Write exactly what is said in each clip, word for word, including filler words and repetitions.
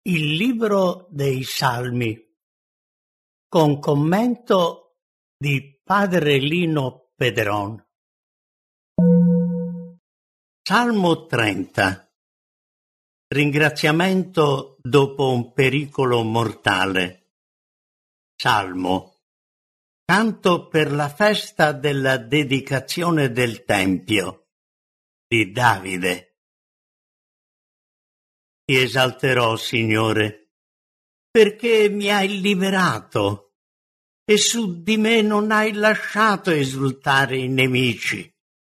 Il libro dei Salmi, con commento di padre Lino Pedron. Salmo trenta. Ringraziamento dopo un pericolo mortale. Salmo. Canto per la festa della dedicazione del Tempio di Davide. Ti esalterò, Signore, perché mi hai liberato e su di me non hai lasciato esultare i nemici.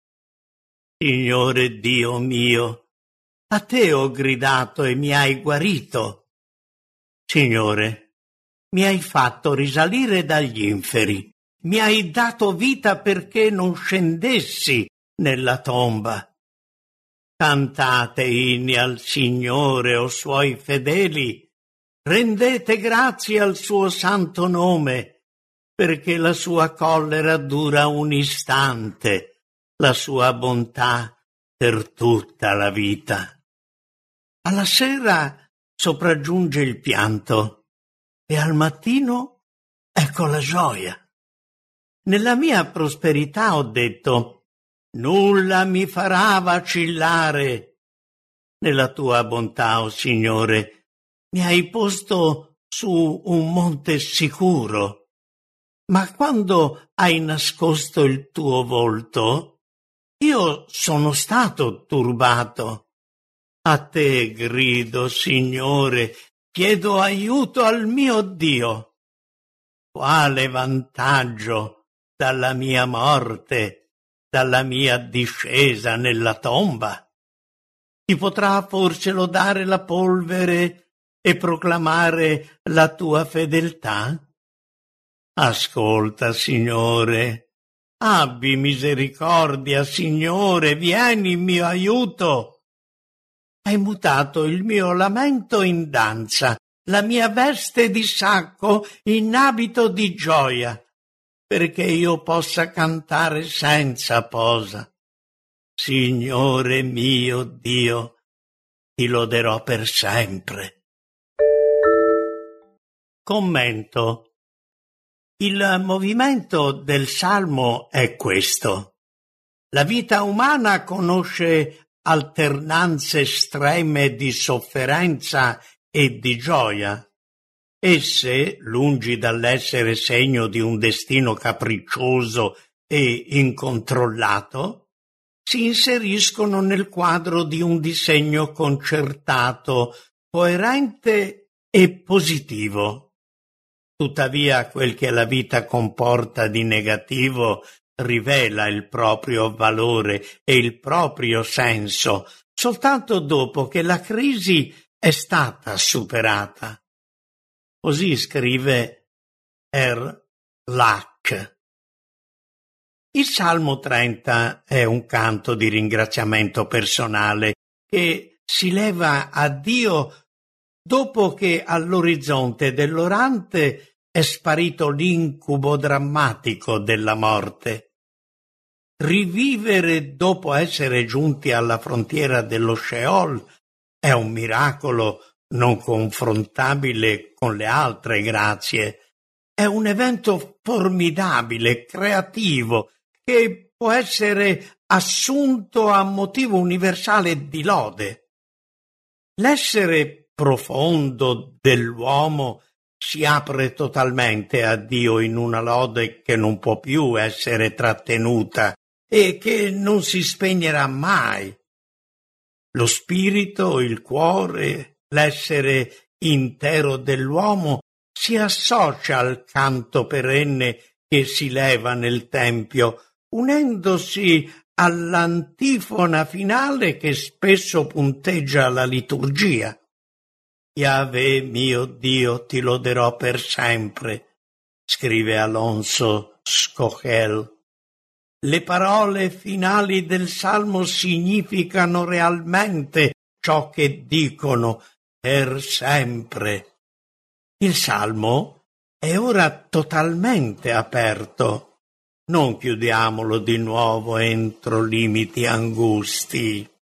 Signore Dio mio, a te ho gridato e mi hai guarito. Signore, mi hai fatto risalire dagli inferi, mi hai dato vita perché non scendessi nella tomba. Cantate inni al Signore, o suoi fedeli, rendete grazie al suo santo nome, perché la sua collera dura un istante, la sua bontà per tutta la vita. Alla sera sopraggiunge il pianto e al mattino ecco la gioia. Nella mia prosperità ho detto: nulla mi farà vacillare. Nella tua bontà, o Signore, mi hai posto su un monte sicuro. Ma quando hai nascosto il tuo volto, io sono stato turbato. A te grido, Signore, chiedo aiuto al mio Dio. Quale vantaggio dalla mia morte, dalla mia discesa nella tomba? Ti potrà forse lodare la polvere e proclamare la tua fedeltà? Ascolta, Signore, abbi misericordia, Signore, vieni in mio aiuto. Hai mutato il mio lamento in danza, la mia veste di sacco in abito di gioia, perché io possa cantare senza posa. Signore mio Dio, ti loderò per sempre. Commento. Il movimento del Salmo è questo. La vita umana conosce alternanze estreme di sofferenza e di gioia. Esse, lungi dall'essere segno di un destino capriccioso e incontrollato, si inseriscono nel quadro di un disegno concertato, coerente e positivo. Tuttavia, quel che la vita comporta di negativo rivela il proprio valore e il proprio senso soltanto dopo che la crisi è stata superata. Così scrive R. Lach. Il Salmo trenta è un canto di ringraziamento personale che si leva a Dio dopo che all'orizzonte dell'orante è sparito l'incubo drammatico della morte. Rivivere dopo essere giunti alla frontiera dello Sheol è un miracolo non confrontabile con le altre grazie. È un evento formidabile, creativo, che può essere assunto a motivo universale di lode. L'essere profondo dell'uomo si apre totalmente a Dio in una lode che non può più essere trattenuta e che non si spegnerà mai. Lo spirito, il cuore, l'essere intero dell'uomo si associa al canto perenne che si leva nel Tempio, unendosi all'antifona finale che spesso punteggia la liturgia. Yahweh mio Dio, ti loderò per sempre, scrive Alonso Scochel. Le parole finali del Salmo significano realmente ciò che dicono, per sempre. Il Salmo è ora totalmente aperto. Non chiudiamolo di nuovo entro limiti angusti.